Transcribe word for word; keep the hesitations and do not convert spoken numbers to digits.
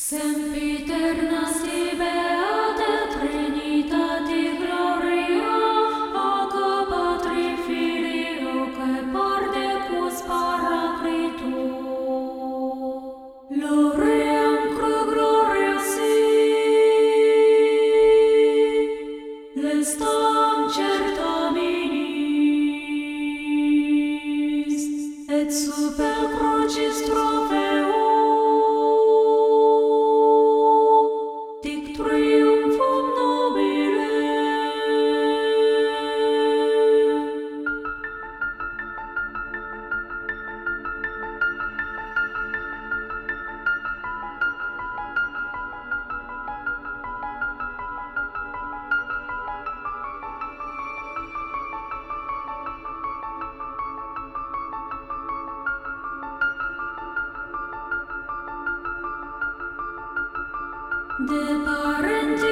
Sempiternas beata Trinitati gloria, Aga Patri Filio, que por Decus Paraclito. Loream cru gloria si, lestam certaminis, et super crucis trofeo dic triumphum nobile. De parenti